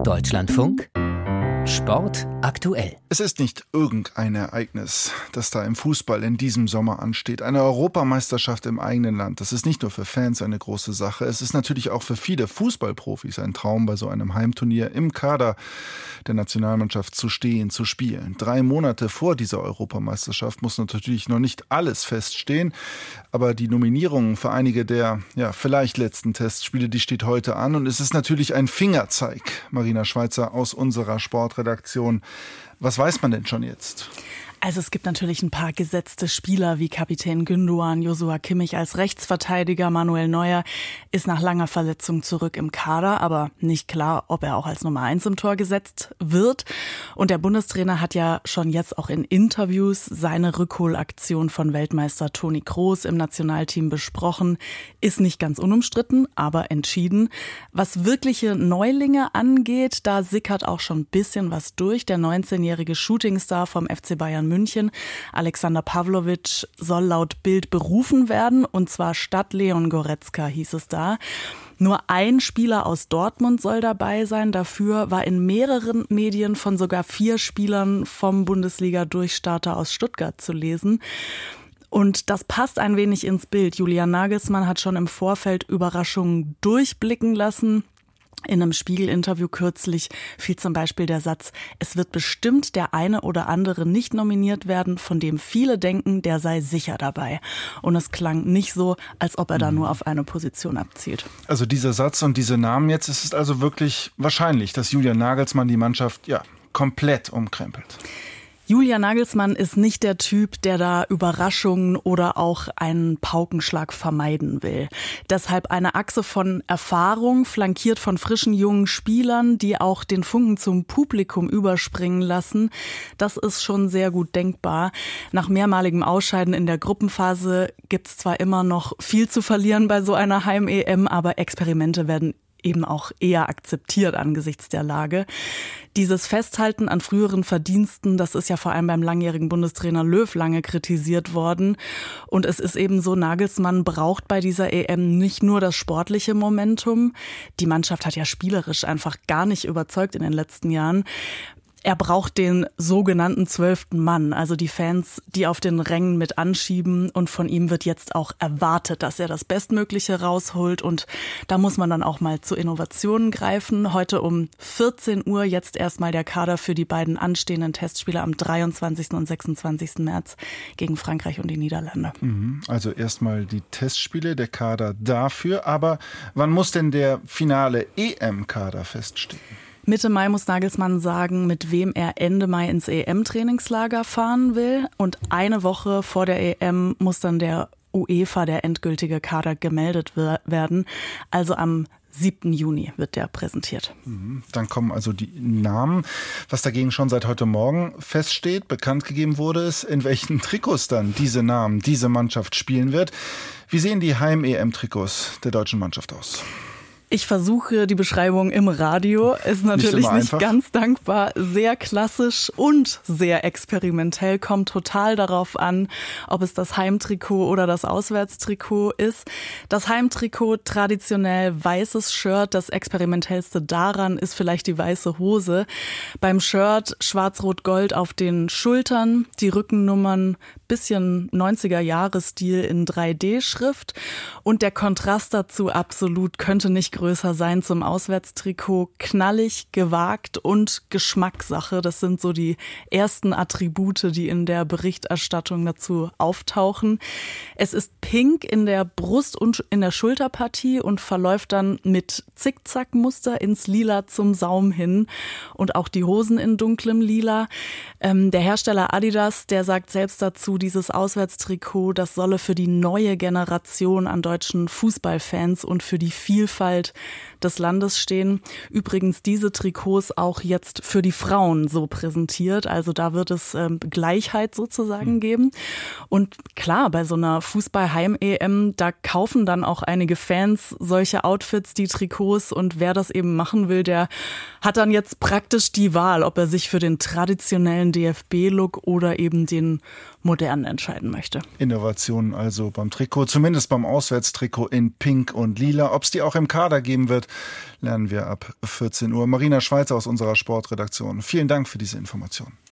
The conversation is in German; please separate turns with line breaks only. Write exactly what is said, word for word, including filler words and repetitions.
Deutschlandfunk Sport aktuell.
Es ist nicht irgendein Ereignis, das da im Fußball in diesem Sommer ansteht. Eine Europameisterschaft im eigenen Land. Das ist nicht nur für Fans eine große Sache. Es ist natürlich auch für viele Fußballprofis ein Traum, bei so einem Heimturnier im Kader der Nationalmannschaft zu stehen, zu spielen. Drei Monate vor dieser Europameisterschaft muss natürlich noch nicht alles feststehen. Aber die Nominierungen für einige der ja, vielleicht letzten Testspiele, die steht heute an. Und es ist natürlich ein Fingerzeig, Marina Schweizer aus unserer Sportredaktion. Was weiß man denn schon jetzt?
Also es gibt natürlich ein paar gesetzte Spieler wie Kapitän Gündoğan, Joshua Kimmich als Rechtsverteidiger, Manuel Neuer ist nach langer Verletzung zurück im Kader, aber nicht klar, ob er auch als Nummer eins im Tor gesetzt wird. Und der Bundestrainer hat ja schon jetzt auch in Interviews seine Rückholaktion von Weltmeister Toni Kroos im Nationalteam besprochen. Ist nicht ganz unumstritten, aber entschieden. Was wirkliche Neulinge angeht, da sickert auch schon ein bisschen was durch. Der neunzehnjährige Shootingstar vom F C Bayern München, Alexander Pavlovic, soll laut Bild berufen werden, und zwar statt Leon Goretzka, hieß es da. Nur ein Spieler aus Dortmund soll dabei sein. Dafür war in mehreren Medien von sogar vier Spielern vom Bundesliga-Durchstarter aus Stuttgart zu lesen. Und das passt ein wenig ins Bild. Julian Nagelsmann hat schon im Vorfeld Überraschungen durchblicken lassen. In einem Spiegel-Interview kürzlich fiel zum Beispiel der Satz, es wird bestimmt der eine oder andere nicht nominiert werden, von dem viele denken, der sei sicher dabei. Und es klang nicht so, als ob er da nur auf eine Position abzielt.
Also dieser Satz und diese Namen jetzt, es ist also wirklich wahrscheinlich, dass Julian Nagelsmann die Mannschaft ja komplett umkrempelt.
Julian Nagelsmann ist nicht der Typ, der da Überraschungen oder auch einen Paukenschlag vermeiden will. Deshalb eine Achse von Erfahrung, flankiert von frischen jungen Spielern, die auch den Funken zum Publikum überspringen lassen. Das ist schon sehr gut denkbar. Nach mehrmaligem Ausscheiden in der Gruppenphase gibt's zwar immer noch viel zu verlieren bei so einer Heim-E M, aber Experimente werden eben auch eher akzeptiert angesichts der Lage. Dieses Festhalten an früheren Verdiensten, das ist ja vor allem beim langjährigen Bundestrainer Löw lange kritisiert worden. Und es ist eben so, Nagelsmann braucht bei dieser E M nicht nur das sportliche Momentum. Die Mannschaft hat ja spielerisch einfach gar nicht überzeugt in den letzten Jahren. Er braucht den sogenannten zwölften Mann, also die Fans, die auf den Rängen mit anschieben. Und von ihm wird jetzt auch erwartet, dass er das Bestmögliche rausholt. Und da muss man dann auch mal zu Innovationen greifen. Heute um vierzehn Uhr jetzt erstmal der Kader für die beiden anstehenden Testspiele am dreiundzwanzigsten und sechsundzwanzigsten März gegen Frankreich und die Niederlande.
Also erstmal die Testspiele, der Kader dafür. Aber wann muss denn der finale E M-Kader feststehen?
Mitte Mai muss Nagelsmann sagen, mit wem er Ende Mai ins E M-Trainingslager fahren will. Und eine Woche vor der E M muss dann der UEFA, der endgültige Kader, gemeldet werden. Also am siebten Juni wird der präsentiert.
Dann kommen also die Namen. Was dagegen schon seit heute Morgen feststeht, bekannt gegeben wurde, ist, in welchen Trikots dann diese Namen, diese Mannschaft spielen wird. Wie sehen die Heim-E M-Trikots der deutschen Mannschaft aus?
Ich versuche die Beschreibung im Radio, ist natürlich nicht, nicht ganz dankbar, sehr klassisch und sehr experimentell, kommt total darauf an, ob es das Heimtrikot oder das Auswärtstrikot ist. Das Heimtrikot, traditionell weißes Shirt, das experimentellste daran ist vielleicht die weiße Hose. Beim Shirt schwarz-rot-gold auf den Schultern, die Rückennummern bisschen neunziger-Jahres-Stil in drei D-Schrift und der Kontrast dazu absolut könnte nicht größer sein zum Auswärtstrikot. Knallig, gewagt und Geschmackssache. Das sind so die ersten Attribute, die in der Berichterstattung dazu auftauchen. Es ist pink in der Brust und in der Schulterpartie und verläuft dann mit Zickzackmuster ins Lila zum Saum hin und auch die Hosen in dunklem Lila. Ähm, der Hersteller Adidas, der sagt selbst dazu, dieses Auswärtstrikot, das solle für die neue Generation an deutschen Fußballfans und für die Vielfalt des Landes stehen. Übrigens diese Trikots auch jetzt für die Frauen so präsentiert. Also da wird es ähm, Gleichheit sozusagen geben. Und klar, bei so einer Fußball-Heim-E M, da kaufen dann auch einige Fans solche Outfits, die Trikots. Und wer das eben machen will, der hat dann jetzt praktisch die Wahl, ob er sich für den traditionellen D F B-Look oder eben den modernen Sternen entscheiden möchte.
Innovationen also beim Trikot, zumindest beim Auswärtstrikot in Pink und Lila. Ob es die auch im Kader geben wird, lernen wir ab vierzehn Uhr. Marina Schweizer aus unserer Sportredaktion. Vielen Dank für diese Information.